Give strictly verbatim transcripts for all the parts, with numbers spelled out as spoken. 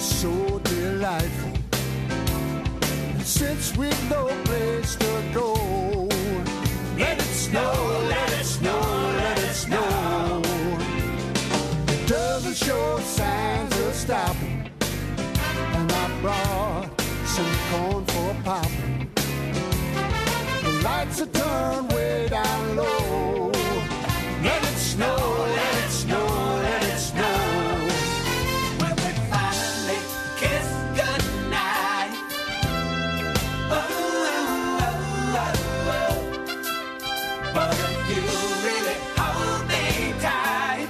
so delightful. Since we've no place to go, let it snow, let it snow, let it snow. It doesn't show signs of stopping, and I brought some corn for popping. The lights are turned way down low. Let it snow, let it snow, let it snow. When we finally kiss goodnight. Oh, oh, oh, oh. But if you really hold me tight,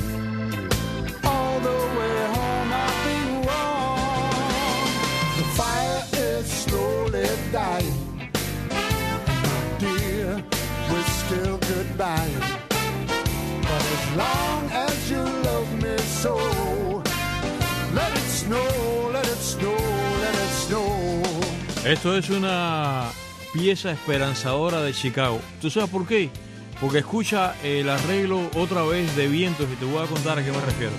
all the way home I'll be warm. The fire is slowly dying, my dear, we're still goodbye. But as long as you love me so, let it snow, let it snow, let it snow. Esto es una pieza esperanzadora de Chicago. ¿Tú sabes por qué? Porque escucha el arreglo otra vez de vientos y te voy a contar a qué me refiero.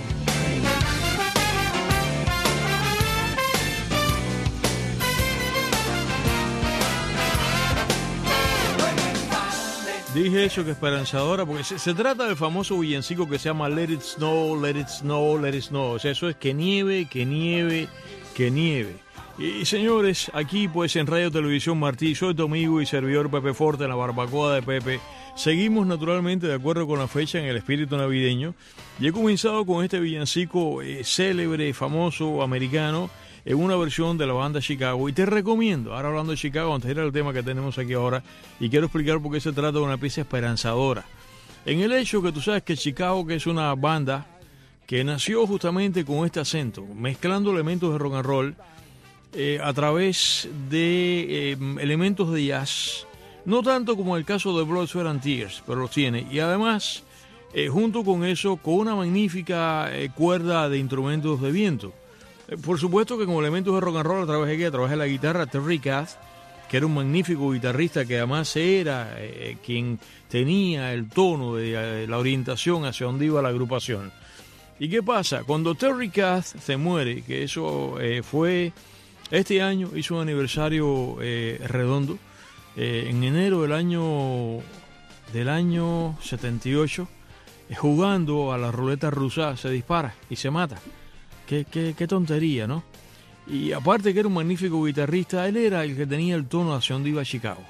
Dije eso, que esperanzadora, porque se, se trata del famoso villancico que se llama Let It Snow, Let It Snow, Let It Snow. O sea, eso es que nieve, que nieve, que nieve. Y señores, aquí pues en Radio Televisión Martí, soy tu amigo y servidor Pepe Forte en la barbacoa de Pepe. Seguimos naturalmente de acuerdo con la fecha en el espíritu navideño. Y he comenzado con este villancico eh, célebre, famoso, americano, en una versión de la banda Chicago. Y te recomiendo, ahora hablando de Chicago, antes de ir al tema que tenemos aquí ahora, y quiero explicar por qué se trata de una pieza esperanzadora. En el hecho que tú sabes que Chicago, que es una banda que nació justamente con este acento, mezclando elementos de rock and roll, Eh, a través de eh, elementos de jazz, no tanto como el caso de Blood, Sweat and Tears, pero los tiene, y además eh, junto con eso con una magnífica eh, cuerda de instrumentos de viento, eh, por supuesto que con elementos de rock and roll a través de que a través de la guitarra Terry Kath, que era un magnífico guitarrista que además era eh, quien tenía el tono de eh, la orientación hacia donde iba la agrupación. ¿Y qué pasa? Cuando Terry Kath se muere, que eso eh, fue este año, hizo un aniversario eh, redondo, eh, en enero del año del año setenta y ocho, eh, jugando a la ruleta rusa, se dispara y se mata. Qué, qué, qué tontería, ¿no? Y aparte que era un magnífico guitarrista, él era el que tenía el tono hacia donde iba a Chicago.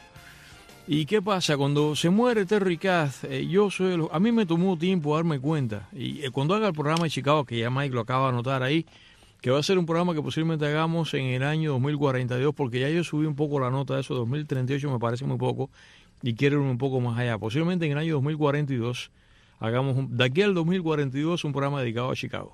¿Y qué pasa? Cuando se muere Terry Kath, eh, yo soy el, a mí me tomó tiempo darme cuenta, y eh, cuando haga el programa de Chicago, que ya Mike lo acaba de anotar ahí, que va a ser un programa que posiblemente hagamos en el año dos mil cuarenta y dos, porque ya yo subí un poco la nota de eso, dos mil treinta y ocho me parece muy poco, y quiero ir un poco más allá. Posiblemente en el año dos mil cuarenta y dos, hagamos, un, de aquí al dos mil cuarenta y dos, un programa dedicado a Chicago.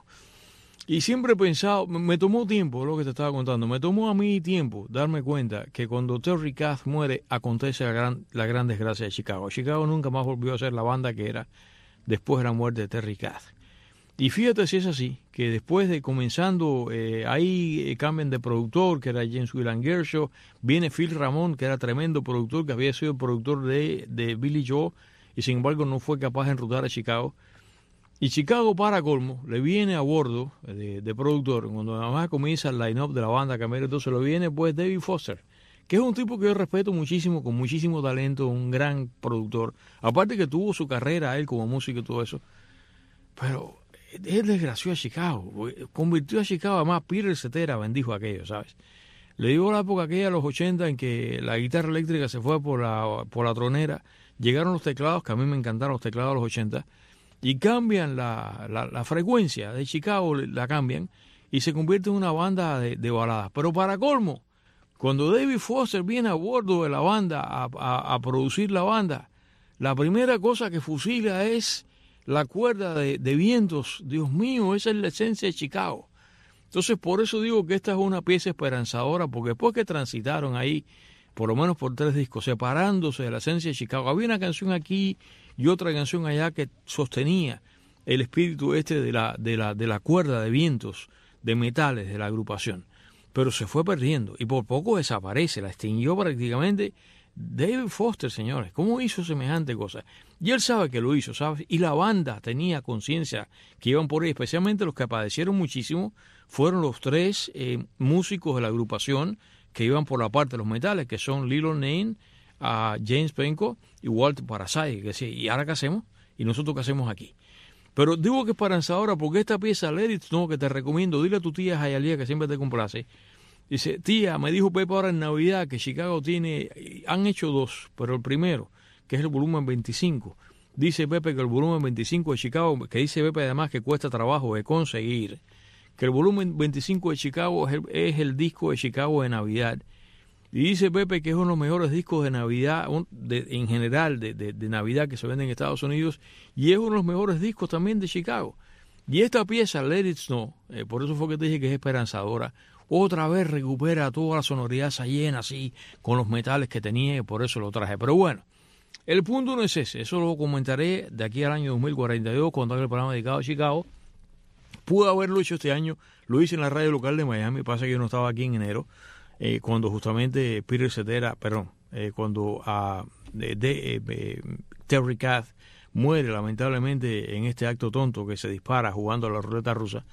Y siempre he pensado, me tomó tiempo, lo que te estaba contando, me tomó a mí tiempo darme cuenta que cuando Terry Kath muere, acontece la gran, la gran desgracia de Chicago. Chicago nunca más volvió a ser la banda que era después de la muerte de Terry Kath. Y fíjate si es así, que después de comenzando, eh, ahí eh, cambian de productor, que era James William Gershaw, viene Phil Ramone, que era tremendo productor, que había sido el productor de, de Billy Joel, y sin embargo no fue capaz de enrutar a Chicago. Y Chicago, para colmo, le viene a bordo de, de productor, cuando nada más comienza el line-up de la banda, que entonces le viene pues David Foster, que es un tipo que yo respeto muchísimo, con muchísimo talento, un gran productor, aparte que tuvo su carrera él como músico y todo eso, pero él desgració a Chicago, convirtió a Chicago, además Peter Cetera bendijo aquello, ¿sabes? Le digo la época aquella, los ochenta, en que la guitarra eléctrica se fue por la, por la tronera, llegaron los teclados, que a mí me encantaron los teclados de los ochenta, y cambian la, la, la frecuencia de Chicago, la cambian, y se convierte en una banda de, de baladas. Pero para colmo, cuando David Foster viene a bordo de la banda a, a, a producir la banda, la primera cosa que fusila es la cuerda de, de vientos. Dios mío, esa es la esencia de Chicago. Entonces, por eso digo que esta es una pieza esperanzadora, porque después que transitaron ahí, por lo menos por tres discos, separándose de la esencia de Chicago, había una canción aquí y otra canción allá que sostenía el espíritu este de la, de la, de la cuerda de vientos, de metales de la agrupación. Pero se fue perdiendo y por poco desaparece, la extinguió prácticamente David Foster, señores. ¿Cómo hizo semejante cosa? Y él sabe que lo hizo, ¿sabes? Y la banda tenía conciencia que iban por ahí, especialmente los que padecieron muchísimo fueron los tres eh, músicos de la agrupación que iban por la parte de los metales, que son Lilo Nain, uh, James Penco y Walter Parasite, que decía, ¿y ahora qué hacemos? ¿Y nosotros qué hacemos aquí? Pero digo que es esperanzadora porque esta pieza, Let It Snow, que te recomiendo, dile a tu tía Jayalía, que siempre te complace. Dice, tía, me dijo Pepe ahora en Navidad que Chicago tiene, han hecho dos, pero el primero, que es el volumen veinticinco, dice Pepe que el volumen veinticinco de Chicago, que dice Pepe además que cuesta trabajo de conseguir, que el volumen veinticinco de Chicago es el, es el disco de Chicago de Navidad. Y dice Pepe que es uno de los mejores discos de Navidad, de, en general, de, de, de Navidad que se venden en Estados Unidos, y es uno de los mejores discos también de Chicago. Y esta pieza, Let It Snow, eh, por eso fue que te dije que es esperanzadora, otra vez recupera toda la sonoridad esa llena así, con los metales que tenía, y por eso lo traje. Pero bueno, el punto no es ese, eso lo comentaré de aquí al año dos mil cuarenta y dos, cuando haga el programa dedicado a Chicago. Pude haberlo hecho este año, lo hice en la radio local de Miami, pasa que yo no estaba aquí en enero, eh, cuando justamente Peter Cetera, perdón, eh, cuando uh, de, de, eh, Terry Kath muere lamentablemente en este acto tonto que se dispara jugando a la ruleta rusa.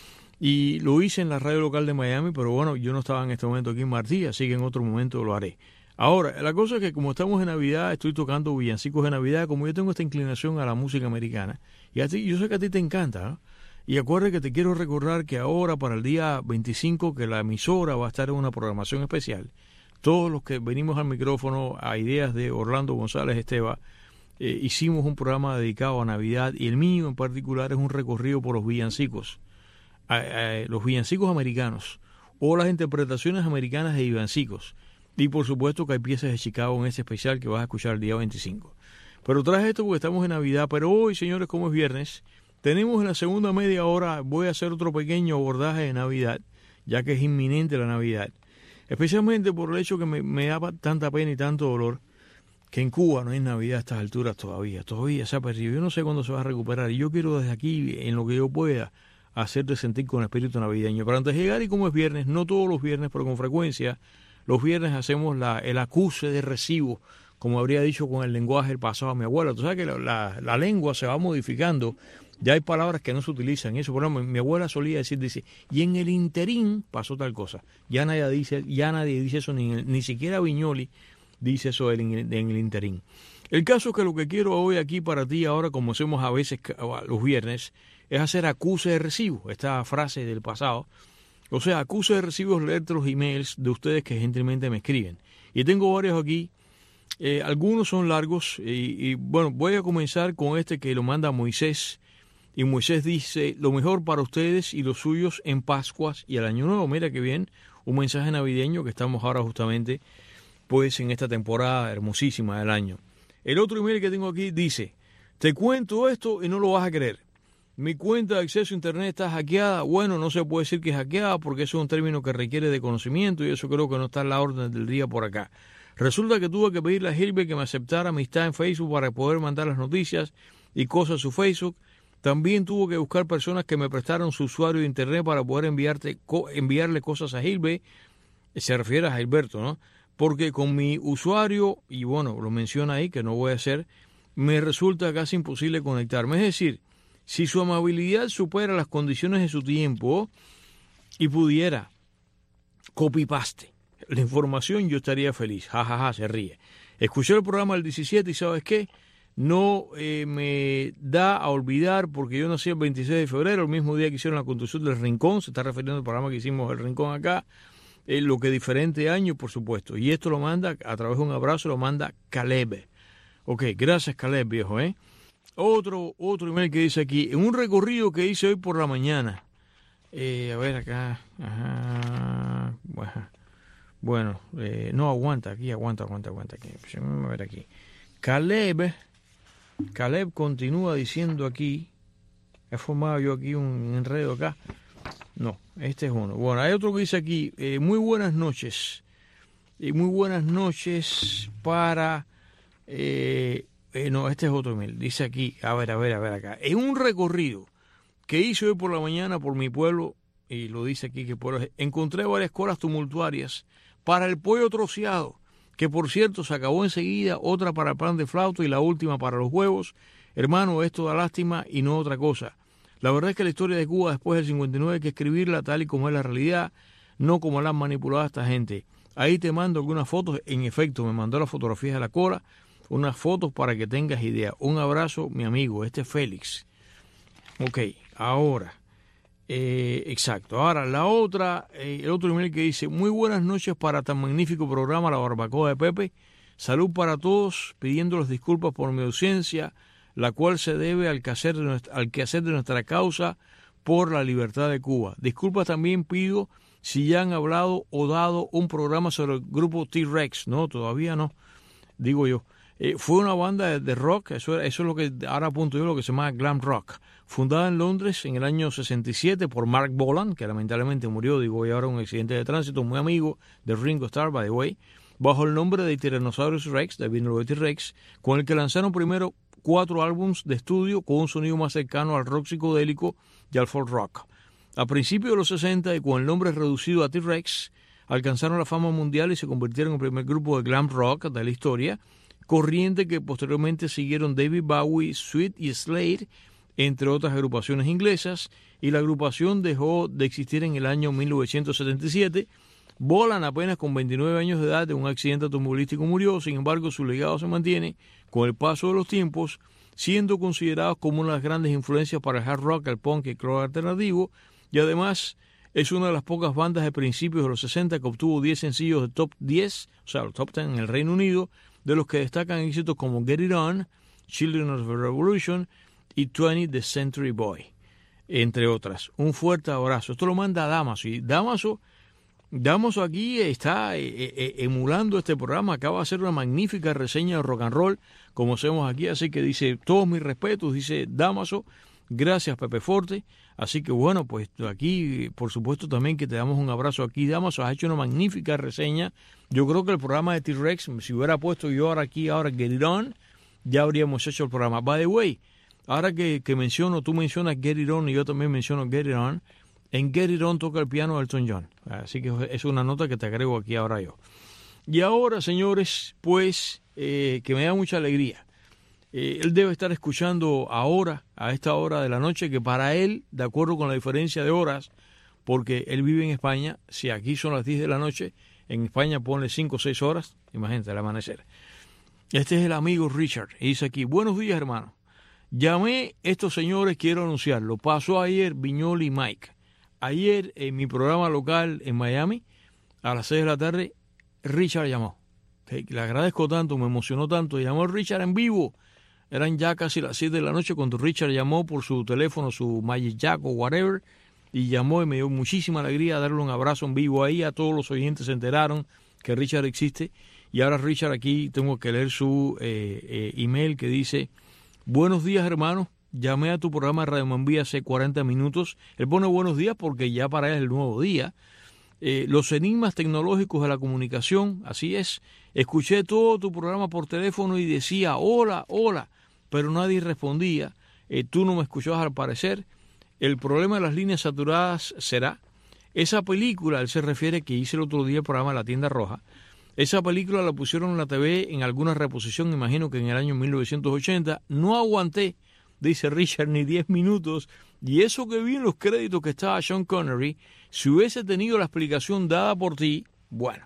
Y lo hice en la radio local de Miami, pero bueno, yo no estaba en este momento aquí en Martí, así que en otro momento lo haré. Ahora, la cosa es que como estamos en Navidad, estoy tocando villancicos de Navidad, como yo tengo esta inclinación a la música americana, y a ti, yo sé que a ti te encanta, ¿no? Y acuérdate que te quiero recordar que ahora para el día veinticinco, que la emisora va a estar en una programación especial, todos los que venimos al micrófono a ideas de Orlando González Esteva, eh, hicimos un programa dedicado a Navidad, y el mío en particular es un recorrido por los villancicos, a, a, los villancicos americanos, o las interpretaciones americanas de villancicos. Y por supuesto que hay piezas de Chicago en ese especial que vas a escuchar el día veinticinco. Pero traje esto porque estamos en Navidad, pero hoy, señores, como es viernes, tenemos en la segunda media hora, voy a hacer otro pequeño abordaje de Navidad, ya que es inminente la Navidad. Especialmente por el hecho que me, me da tanta pena y tanto dolor que en Cuba no hay Navidad a estas alturas todavía. Todavía se ha perdido. Yo no sé cuándo se va a recuperar. Y yo quiero desde aquí, en lo que yo pueda, hacerte sentir con el espíritu navideño. Pero antes de llegar, y como es viernes, no todos los viernes, pero con frecuencia, los viernes hacemos la, el acuse de recibo, como habría dicho con el lenguaje del pasado a mi abuela. Tú sabes que la, la, la lengua se va modificando. Ya hay palabras que no se utilizan. Eso, por ejemplo, mi abuela solía decir, dice, y en el interín pasó tal cosa. Ya nadie dice, ya nadie dice eso, ni, ni siquiera Viñoli dice eso en, en el interín. El caso es que lo que quiero hoy aquí para ti, ahora como hacemos a veces los viernes, es hacer acuse de recibo, esta frase del pasado. O sea, acuse de recibo es leerte los emails de ustedes que gentilmente me escriben. Y tengo varios aquí. Eh, algunos son largos y, y bueno, voy a comenzar con este que lo manda Moisés. Y Moisés dice, lo mejor para ustedes y los suyos en Pascuas y el Año Nuevo. Mira qué bien, un mensaje navideño que estamos ahora justamente pues en esta temporada hermosísima del año. El otro email que tengo aquí dice, te cuento esto y no lo vas a creer. Mi cuenta de acceso a internet está hackeada. Bueno, no se puede decir que es hackeada porque eso es un término que requiere de conocimiento y eso creo que no está en la orden del día por acá. Resulta que tuve que pedirle a Gilbert que me aceptara amistad en Facebook para poder mandar las noticias y cosas a su Facebook. También tuvo que buscar personas que me prestaran su usuario de internet para poder enviarte, co- enviarle cosas a Gilbert. Se refiere a Gilberto, ¿no? Porque con mi usuario, y bueno, lo menciona ahí, que no voy a hacer, me resulta casi imposible conectarme. Es decir, si su amabilidad supera las condiciones de su tiempo y pudiera copy-paste la información, yo estaría feliz. Ja, ja, ja, se ríe. Escuché el programa del diecisiete y ¿sabes qué? No eh, me da a olvidar porque yo nací el veintiséis de febrero, el mismo día que hicieron la construcción del Rincón, se está refiriendo al programa que hicimos el Rincón acá, eh, lo que diferente año, por supuesto. Y esto lo manda, a través de un abrazo, lo manda Caleb. Ok, gracias Caleb, viejo, ¿eh? Otro, otro email que dice aquí, en un recorrido que hice hoy por la mañana, eh, a ver acá, ajá, bueno, bueno eh, no, aguanta, aquí, aguanta, aguanta, aguanta, aquí, a ver aquí. Caleb, Caleb continúa diciendo aquí, he formado yo aquí un enredo acá, no, este es uno. Bueno, hay otro que dice aquí, eh, muy buenas noches, y muy buenas noches para... Eh, Eh, no, este es otro email. Dice aquí, a ver, a ver, a ver acá. En un recorrido que hice hoy por la mañana por mi pueblo, y lo dice aquí que pueblo, encontré varias colas tumultuarias para el pollo troceado, que por cierto se acabó enseguida, otra para el pan de flauta y la última para los huevos. Hermano, esto da lástima y no otra cosa. La verdad es que la historia de Cuba después del cincuenta y nueve hay que escribirla tal y como es la realidad, no como la han manipulado a esta gente. Ahí te mando algunas fotos. En efecto, me mandó las fotografías de la cola, unas fotos para que tengas idea. Un abrazo, mi amigo. Este es Félix. Ok, ahora, eh, exacto. Ahora, la otra, eh, el otro email que dice, muy buenas noches para tan magnífico programa La Barbacoa de Pepe. Salud para todos, pidiéndoles disculpas por mi ausencia, la cual se debe al quehacer de nuestra, al quehacer de nuestra causa por la libertad de Cuba. Disculpas también pido si ya han hablado o dado un programa sobre el grupo T-Rex. No, todavía no, digo yo. Eh, fue una banda de, de rock, eso, eso es lo que ahora apunto yo, lo que se llama glam rock, fundada en Londres en el año sesenta y siete por Mark Bolan, que lamentablemente murió, digo, y ahora un accidente de tránsito, muy amigo de Ringo Starr, by the way, bajo el nombre de Tyrannosaurus Rex, de vino de T-Rex, con el que lanzaron primero cuatro álbumes de estudio con un sonido más cercano al rock psicodélico y al folk rock. A principios de los sesenta, y con el nombre reducido a T-Rex, alcanzaron la fama mundial y se convirtieron en el primer grupo de glam rock de la historia, corriente que posteriormente siguieron David Bowie, Sweet y Slade, entre otras agrupaciones inglesas, y la agrupación dejó de existir en el año mil novecientos setenta y siete. Bolan, apenas con veintinueve años de edad, de un accidente automovilístico murió. Sin embargo, su legado se mantiene con el paso de los tiempos, siendo considerados como una de las grandes influencias para el hard rock, el punk y el rock alternativo, y además es una de las pocas bandas de principios de los sesenta que obtuvo diez sencillos de top diez, o sea, los top diez en el Reino Unido, de los que destacan éxitos como Get It On, Children of the Revolution y twentieth Century Boy, entre otras. Un fuerte abrazo. Esto lo manda Damaso, y Damaso, Damaso aquí está eh, eh, emulando este programa, acaba de hacer una magnífica reseña de rock and roll, como hacemos aquí, así que dice, todos mis respetos, dice Damaso, gracias Pepe Forte. Así que bueno, pues aquí, por supuesto, también que te damos un abrazo aquí, Damaso. Has hecho una magnífica reseña. Yo creo que el programa de T-Rex, si hubiera puesto yo ahora aquí, ahora Get It On, ya habríamos hecho el programa. By the way, ahora que, que menciono, tú mencionas Get It On y yo también menciono Get It On, en Get It On toca el piano Elton John. Así que es una nota que te agrego aquí ahora yo. Y ahora, señores, pues, eh, que me da mucha alegría. Eh, él debe estar escuchando ahora, a esta hora de la noche, que para él, de acuerdo con la diferencia de horas, porque él vive en España, si aquí son las diez de la noche, en España ponle cinco o seis horas, imagínate, el amanecer. Este es el amigo Richard, y dice aquí, buenos días hermano, llamé estos señores, quiero anunciarlo, pasó ayer Viñoli y Mike, ayer en mi programa local en Miami, a las seis de la tarde, Richard llamó, okay, le agradezco tanto, me emocionó tanto, llamó Richard en vivo. Eran ya casi las siete de la noche cuando Richard llamó por su teléfono, su Magic Jack o whatever, y llamó y me dio muchísima alegría darle un abrazo en vivo ahí. A todos los oyentes se enteraron que Richard existe. Y ahora Richard aquí tengo que leer su eh, eh, email que dice, buenos días hermano, llamé a tu programa de Radio Mambí hace cuarenta minutos. Él pone buenos días porque ya para él es el nuevo día. Eh, los enigmas tecnológicos de la comunicación, así es. Escuché todo tu programa por teléfono y decía, hola, hola. Pero nadie respondía, eh, tú no me escuchabas al parecer. El problema de las líneas saturadas será, esa película, él se refiere que hice el otro día el programa La Tienda Roja, esa película la pusieron en la T V en alguna reposición, imagino que en el año mil novecientos ochenta, no aguanté, dice Richard, ni diez minutos, y eso que vi en los créditos que estaba Sean Connery, si hubiese tenido la explicación dada por ti, bueno,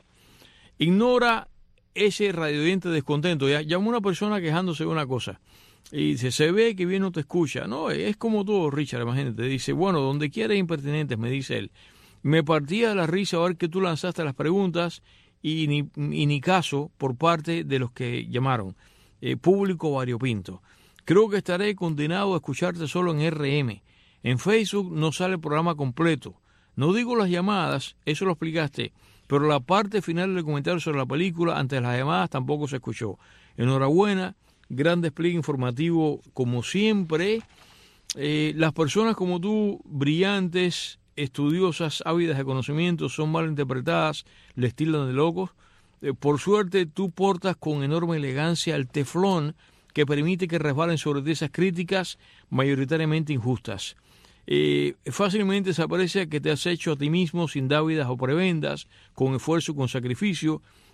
ignora ese radiodiente descontento. Ya llamó una persona quejándose de una cosa, y dice, se ve que bien no te escucha. No, es como todo, Richard, imagínate. Dice, bueno, donde quieras impertinentes, me dice él. Me partía de la risa a ver que tú lanzaste las preguntas y ni, y ni caso por parte de los que llamaron. Eh, público variopinto. Creo que estaré condenado a escucharte solo en R M. En Facebook no sale el programa completo. No digo las llamadas, eso lo explicaste, pero la parte final del comentario sobre la película antes de las llamadas tampoco se escuchó. Enhorabuena. Gran despliegue informativo, como siempre. Eh, las personas como tú, brillantes, estudiosas, ávidas de conocimiento, son mal interpretadas, les tildan de locos. Eh, por suerte, tú portas con enorme elegancia el teflón que permite que resbalen sobre ti esas críticas mayoritariamente injustas. Eh, fácilmente se aprecia que te has hecho a ti mismo sin dávidas o prebendas, con esfuerzo y con sacrificio,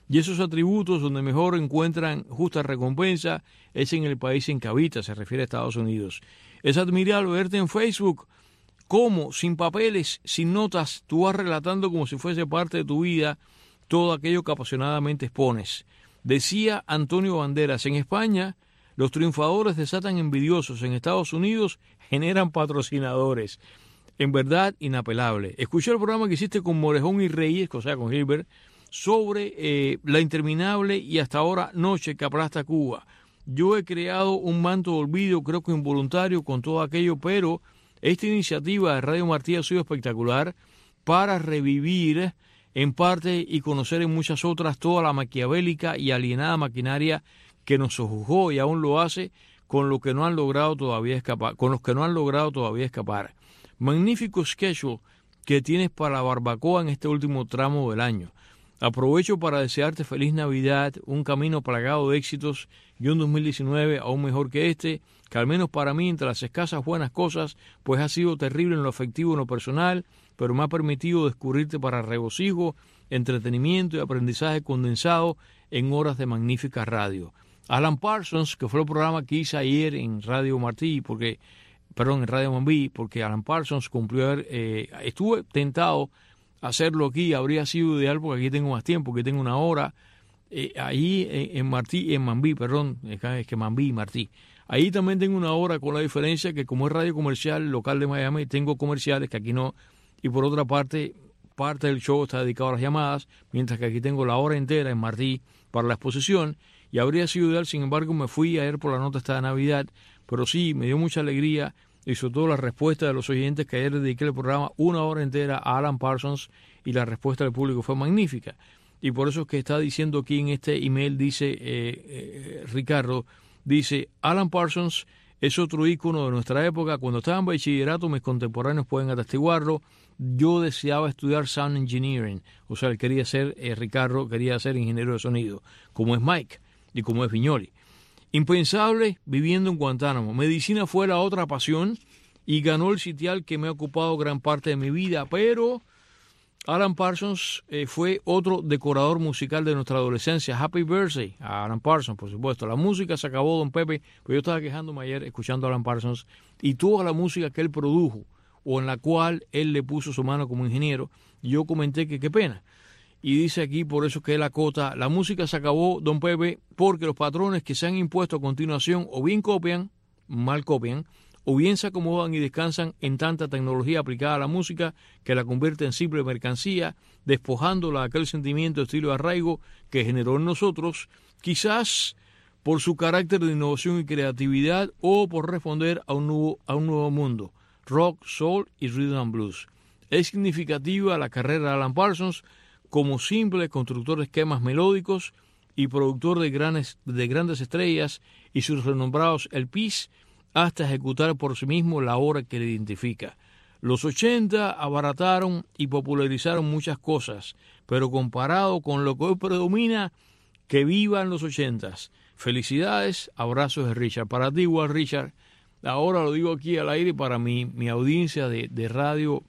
Y esos atributos donde mejor encuentran justa recompensa es en el país en que habita, se refiere a Estados Unidos. Es admirable verte en Facebook, cómo, sin papeles, sin notas, tú vas relatando como si fuese parte de tu vida todo aquello que apasionadamente expones. Decía Antonio Banderas, en España los triunfadores desatan envidiosos, en Estados Unidos generan patrocinadores. En verdad, inapelable. Escuché el programa que hiciste con Morejón y Reyes, o sea, con Gilbert, sobre eh, la interminable y hasta ahora noche que aplasta Cuba. Yo he creado un manto de olvido, creo que involuntario, con todo aquello, pero esta iniciativa de Radio Martí ha sido espectacular para revivir en parte y conocer en muchas otras toda la maquiavélica y alienada maquinaria que nos sojuzgó y aún lo hace con lo que no han logrado todavía escapar, con los que no han logrado todavía escapar. Magnífico schedule que tienes para la barbacoa en este último tramo del año. Aprovecho para desearte feliz Navidad, un camino plagado de éxitos y un dos mil diecinueve aún mejor que este, que al menos para mí, entre las escasas buenas cosas, pues ha sido terrible en lo afectivo y en lo personal, pero me ha permitido descubrirte para regocijo, entretenimiento y aprendizaje condensado en horas de magnífica radio. Alan Parsons, que fue el programa que hice ayer en Radio Martí, porque, perdón, en Radio Mambí, porque Alan Parsons cumplió, eh, estuve tentado a hacerlo aquí, habría sido ideal porque aquí tengo más tiempo, que tengo una hora, eh, ahí en, en Martí, en Mambí, perdón, es que Mambí y Martí. Ahí también tengo una hora, con la diferencia que como es radio comercial local de Miami, tengo comerciales que aquí no, y por otra parte, parte del show está dedicado a las llamadas, mientras que aquí tengo la hora entera en Martí para la exposición, y habría sido ideal, sin embargo, me fui ayer por la nota esta de Navidad, pero sí, me dio mucha alegría, y sobre todo la respuesta de los oyentes, que ayer dediqué el programa una hora entera a Alan Parsons, y la respuesta del público fue magnífica. Y por eso es que está diciendo aquí en este email, dice eh, eh, Ricardo, dice, Alan Parsons es otro ícono de nuestra época. Cuando estaba en bachillerato, mis contemporáneos pueden atestiguarlo, yo deseaba estudiar Sound Engineering, o sea, él quería ser, eh, Ricardo quería ser ingeniero de sonido, como es Mike y como es Viñoli. Impensable viviendo en Guantánamo. Medicina fue la otra pasión y ganó el sitial que me ha ocupado gran parte de mi vida, pero Alan Parsons eh, fue otro decorador musical de nuestra adolescencia. Happy birthday a Alan Parsons, por supuesto. La música se acabó, don Pepe, pero yo estaba quejándome ayer escuchando a Alan Parsons y toda la música que él produjo o en la cual él le puso su mano como ingeniero, y yo comenté que qué pena. Y dice aquí, por eso que él acota, la música se acabó, don Pepe, porque los patrones que se han impuesto a continuación o bien copian, mal copian, o bien se acomodan y descansan en tanta tecnología aplicada a la música que la convierte en simple mercancía, despojándola de aquel sentimiento, estilo de arraigo que generó en nosotros, quizás por su carácter de innovación y creatividad o por responder a un nuevo, a un nuevo mundo, rock, soul y rhythm and blues. Es significativa la carrera de Alan Parsons como simple constructor de esquemas melódicos y productor de grandes, de grandes estrellas y sus renombrados L Ps, hasta ejecutar por sí mismo la obra que le identifica. Los ochenta abarataron y popularizaron muchas cosas, pero comparado con lo que hoy predomina, que vivan los ochentas. Felicidades, abrazos de Richard. Para ti igual, Richard. Ahora lo digo aquí al aire para mi, mi audiencia de, de radio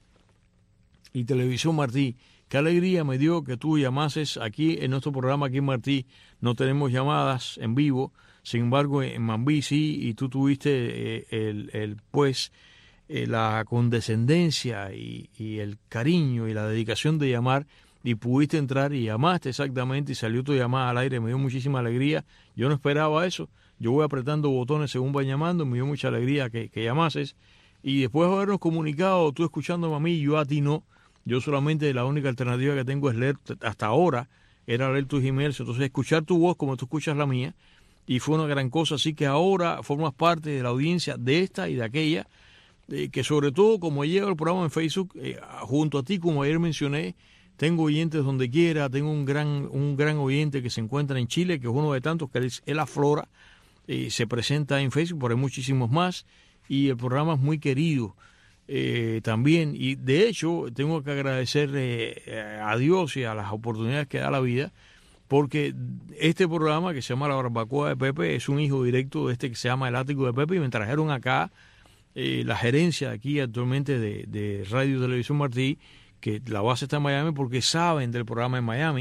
y televisión Martí. Qué alegría me dio que tú llamases aquí en nuestro programa. Aquí en Martí no tenemos llamadas en vivo. Sin embargo, en Mambí sí, y tú tuviste eh, el, el, pues, eh, la condescendencia y, y el cariño y la dedicación de llamar, y pudiste entrar y llamaste exactamente, y salió tu llamada al aire. Me dio muchísima alegría. Yo no esperaba eso. Yo voy apretando botones según va llamando. Me dio mucha alegría que, que llamases. Y después de habernos comunicado, tú escuchándome a mí, yo a ti no. Yo solamente la única alternativa que tengo es leer, hasta ahora, era leer tus emails. Entonces, escuchar tu voz como tú escuchas la mía. Y fue una gran cosa, así que ahora formas parte de la audiencia de esta y de aquella, eh, que sobre todo como llega el programa en Facebook, eh, junto a ti, como ayer mencioné, tengo oyentes donde quiera, tengo un gran un gran oyente que se encuentra en Chile, que es uno de tantos, que es El Aflora, eh, se presenta en Facebook, pero hay muchísimos más, y el programa es muy querido eh, también, y de hecho tengo que agradecer eh, a Dios y a las oportunidades que da la vida, porque este programa que se llama La Barbacoa de Pepe es un hijo directo de este que se llama El Ático de Pepe, y me trajeron acá eh, la gerencia aquí actualmente de, de Radio Televisión Martí, que la base está en Miami, porque saben del programa en Miami,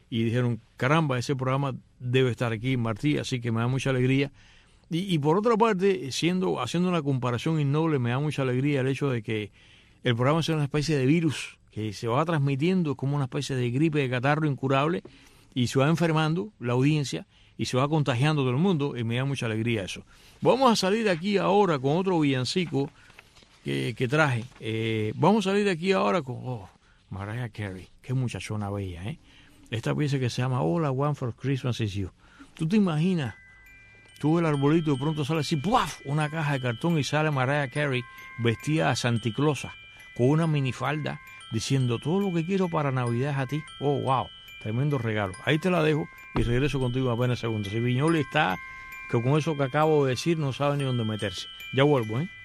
y dijeron, caramba, ese programa debe estar aquí, Martí, así que me da mucha alegría. Y, y por otra parte, siendo haciendo una comparación innoble, me da mucha alegría el hecho de que el programa sea una especie de virus que se va transmitiendo como una especie de gripe de catarro incurable y se va enfermando la audiencia y se va contagiando todo el mundo, y me da mucha alegría eso. Vamos a salir aquí ahora con otro villancico que, que traje. Eh, vamos a salir de aquí ahora con oh, Mariah Carey, qué muchachona bella, ¿eh? Esta pieza que se llama All I Want for Christmas Is You. ¿Tú te imaginas? Tú el arbolito de pronto sale así, ¡puaf! Una caja de cartón y sale Mariah Carey vestida a santiclosa, con una minifalda, diciendo todo lo que quiero para Navidad es a ti. Oh, wow, tremendo regalo. Ahí te la dejo y regreso contigo apenas segundos. Si Viñoli está, que con eso que acabo de decir no sabe ni dónde meterse. Ya vuelvo, ¿eh?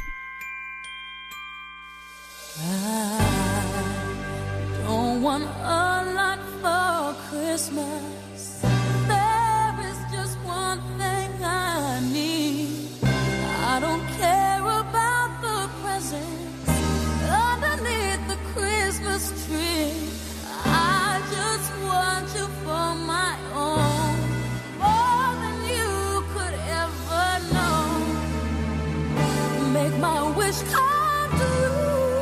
I don't want a lot for Christmas. There is just one thing I need. I don't care about the presents underneath the Christmas tree. I just want you for my own, more than you could ever know. Make my wish come true.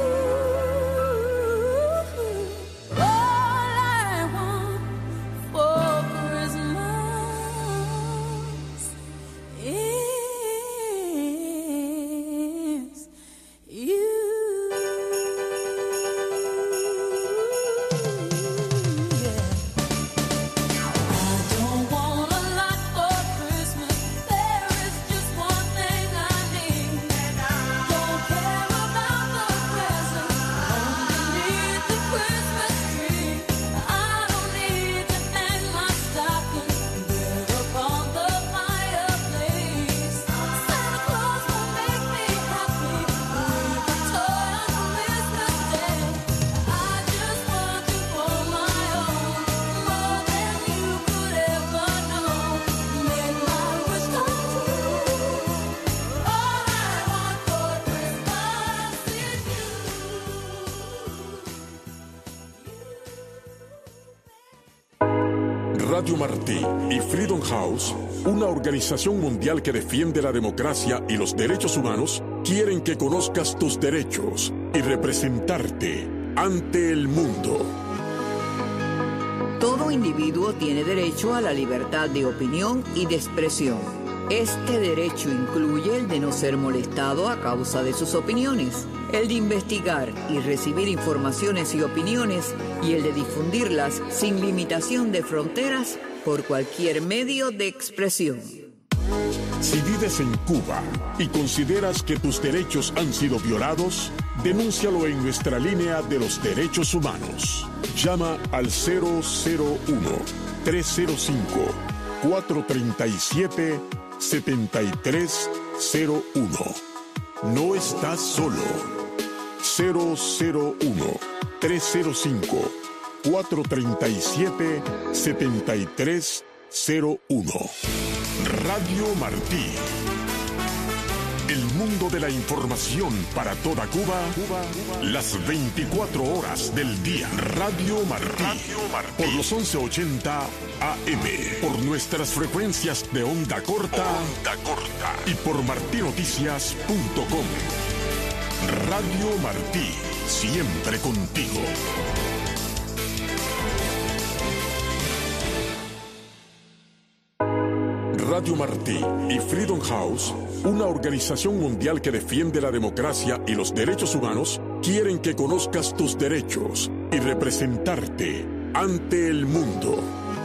Radio Martí y Freedom House, una organización mundial que defiende la democracia y los derechos humanos, quieren que conozcas tus derechos y representarte ante el mundo. Todo individuo tiene derecho a la libertad de opinión y de expresión. Este derecho incluye el de no ser molestado a causa de sus opiniones, el de investigar y recibir informaciones y opiniones, y el de difundirlas sin limitación de fronteras por cualquier medio de expresión. Si vives en Cuba y consideras que tus derechos han sido violados, denúncialo en nuestra línea de los derechos humanos. Llama al cero cero uno, tres cero cinco, cuatro tres siete, siete tres cero uno. No estás solo. cero cero uno, tres cero cinco, cuatro tres siete, siete tres cero uno. Radio Martí. El mundo de la información para toda Cuba, Cuba, Cuba. Las veinticuatro horas del día. Radio Martí. Radio Martí. Por los once ochenta A M. Por nuestras frecuencias de onda corta. Onda corta. Y por martinoticias punto com. Radio Martí. Siempre contigo. Radio Martí y Freedom House, una organización mundial que defiende la democracia y los derechos humanos, quieren que conozcas tus derechos y representarte ante el mundo.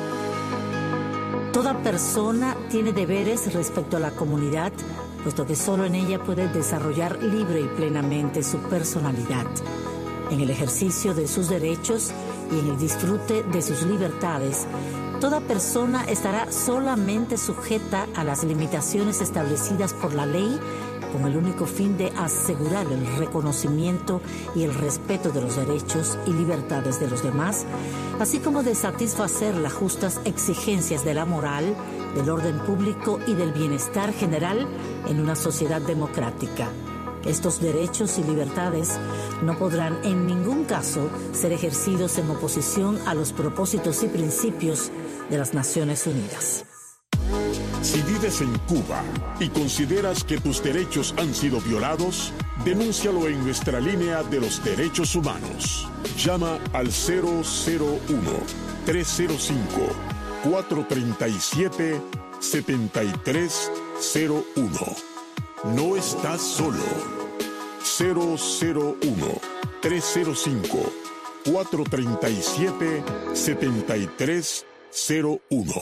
Toda persona tiene deberes respecto a la comunidad, puesto que solo en ella puede desarrollar libre y plenamente su personalidad. En el ejercicio de sus derechos y en el disfrute de sus libertades, toda persona estará solamente sujeta a las limitaciones establecidas por la ley, con el único fin de asegurar el reconocimiento y el respeto de los derechos y libertades de los demás, así como de satisfacer las justas exigencias de la moral, del orden público y del bienestar general en una sociedad democrática. Estos derechos y libertades no podrán en ningún caso ser ejercidos en oposición a los propósitos y principios de las Naciones Unidas. Si vives en Cuba y consideras que tus derechos han sido violados, denúncialo en nuestra línea de los derechos humanos. Llama al cero cero uno, tres cero cinco, cuatro tres siete, siete tres cero uno. No estás solo. cero cero uno, tres cero cinco, cuatro tres siete, siete tres cero uno.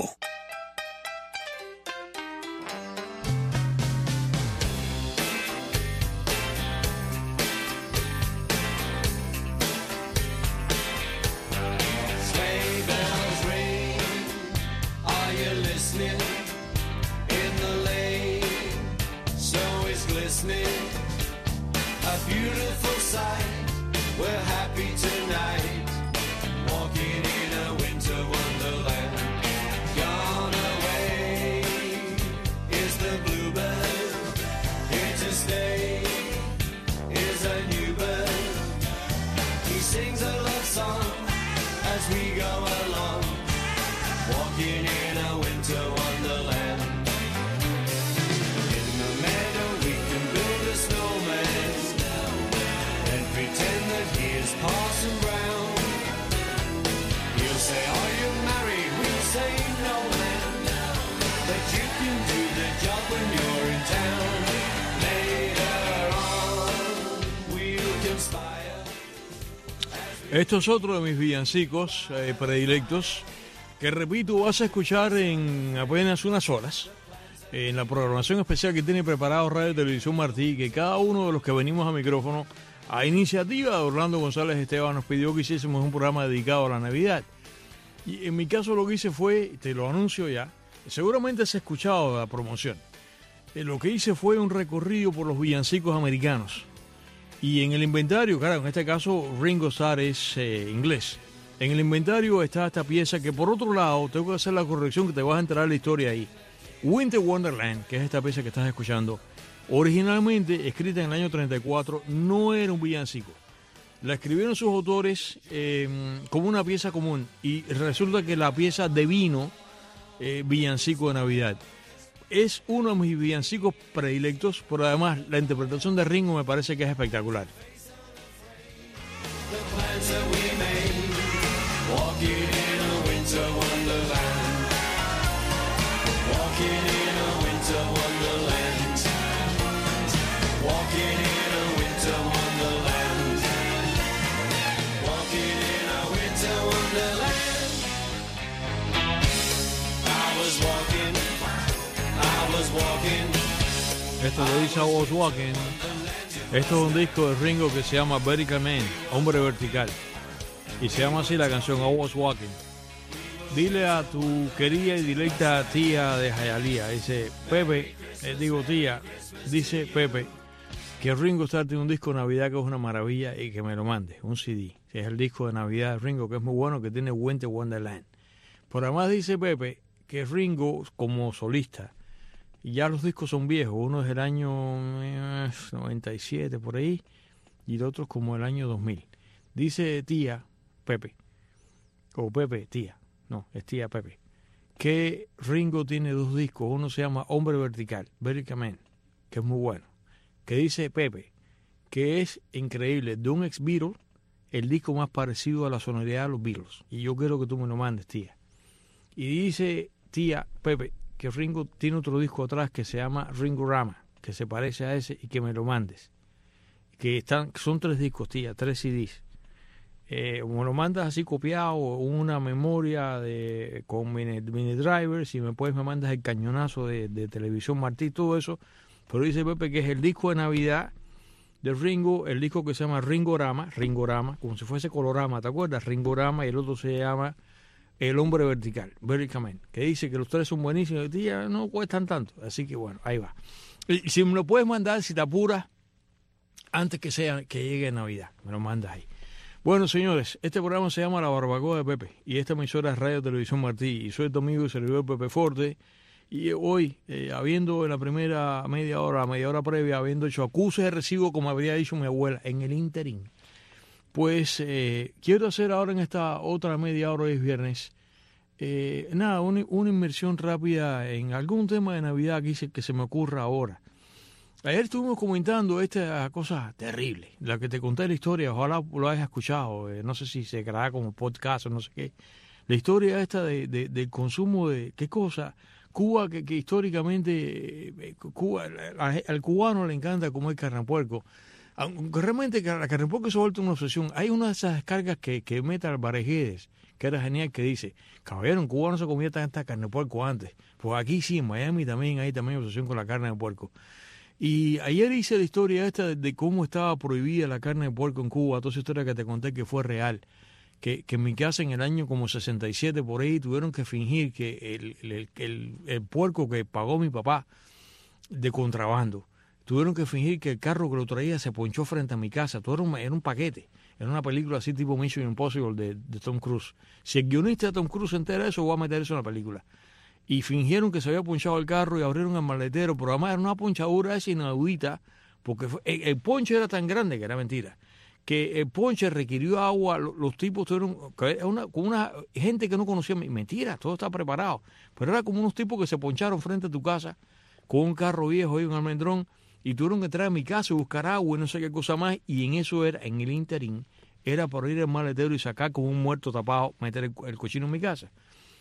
Esto es otro de mis villancicos eh, predilectos, que repito, vas a escuchar en apenas unas horas, en la programación especial que tiene preparado Radio Televisión Martí, que cada uno de los que venimos a micrófono, a iniciativa de Orlando González Esteban, nos pidió que hiciésemos un programa dedicado a la Navidad. Y en mi caso lo que hice fue, te lo anuncio ya, seguramente has escuchado la promoción, eh, lo que hice fue un recorrido por los villancicos americanos. Y en el inventario, claro, en este caso Ringo Starr es eh, inglés. En el inventario está esta pieza que, por otro lado, tengo que hacer la corrección que te vas a enterar la historia ahí. Winter Wonderland, que es esta pieza que estás escuchando, originalmente escrita en el año treinta y cuatro, no era un villancico. La escribieron sus autores eh, como una pieza común y resulta que la pieza devino eh, villancico de Navidad. Es uno de mis villancicos predilectos, pero además la interpretación de Ringo me parece que es espectacular. Esto lo dice I Was Walking. Esto es un disco de Ringo que se llama Vertical Man, Hombre Vertical. Y se llama así la canción, I Was Walking. Dile a tu querida y directa tía de Hialeah, dice Pepe, eh, digo tía, dice Pepe, que Ringo Starr tiene un disco de Navidad que es una maravilla y que me lo mande, un C D. Es el disco de Navidad de Ringo, que es muy bueno, que tiene Winter Wonderland. Por además dice Pepe que Ringo, como solista, y ya los discos son viejos, uno es del año eh, noventa y siete por ahí, y el otro es como el año dos mil. Dice tía Pepe, o Pepe, tía, no, es tía Pepe, que Ringo tiene dos discos, uno se llama Hombre Vertical, Vertical Man, que es muy bueno, que dice Pepe, que es increíble, de un ex Beatle, el disco más parecido a la sonoridad de los Beatles, y yo quiero que tú me lo mandes, tía. Y dice tía Pepe, que Ringo tiene otro disco atrás que se llama Ringorama, que se parece a ese y que me lo mandes. Que están, son tres discos, tía, tres C Ds. Eh, me lo mandas así copiado, una memoria de con mini, mini driver, si me puedes me mandas el cañonazo de, de Televisión Martí, todo eso. Pero dice Pepe que es el disco de Navidad de Ringo, el disco que se llama Ringorama, Ringorama, como si fuese Colorama, ¿te acuerdas? Ringorama, y el otro se llama El Hombre Vertical, Vertical Man, que dice que los tres son buenísimos, y ya no cuestan tanto, así que bueno, ahí va. Y si me lo puedes mandar, si te apuras, antes que sea que llegue Navidad, me lo mandas ahí. Bueno, señores, este programa se llama La Barbacoa de Pepe, y esta emisora es Radio Televisión Martí, y soy tu amigo y servidor Pepe Forte, Y hoy, eh, habiendo en la primera media hora, media hora previa, habiendo hecho acuses de recibo, como habría dicho mi abuela, en el interín, pues eh, quiero hacer ahora en esta otra media hora, hoy es viernes, eh, nada, una, una inmersión rápida en algún tema de Navidad que se, que se me ocurra ahora. Ayer estuvimos comentando esta cosa terrible, la que te conté la historia, ojalá lo hayas escuchado, eh, no sé si se graba como podcast o no sé qué, la historia esta de, de, del consumo de, ¿qué cosa? Cuba, que, que históricamente, eh, Cuba, al, al cubano le encanta comer carne de puerco, aunque realmente la carne de puerco se ha vuelto una obsesión. Hay una de esas descargas que, que mete Alvarejedes, que era genial, que dice, caballero, en Cuba no se comía tanta carne de puerco antes, pues aquí sí, en Miami también hay también obsesión con la carne de puerco. Y ayer hice la historia esta de, de cómo estaba prohibida la carne de puerco en Cuba, toda esa historia que te conté que fue real. Que, que en mi casa en el año como sesenta y siete por ahí tuvieron que fingir que el, el, el, el puerco que pagó mi papá de contrabando, tuvieron que fingir que el carro que lo traía se ponchó frente a mi casa. Todo era un, era un paquete, era una película así tipo Mission Impossible de, de Tom Cruise. Si el guionista de Tom Cruise se entera de eso, va a meter eso en la película. Y fingieron que se había ponchado el carro y abrieron el maletero, pero además era una ponchadura esa inaudita, porque fue, el, el ponche era tan grande que era mentira, que el ponche requirió agua, los, los tipos tuvieron, una, con una gente que no conocía, mentira, todo está preparado, pero era como unos tipos que se poncharon frente a tu casa con un carro viejo y un almendrón, y tuvieron que entrar a mi casa y buscar agua y no sé qué cosa más, y en eso era, en el interín, era por ir al maletero y sacar como un muerto tapado, meter el, el cochino en mi casa.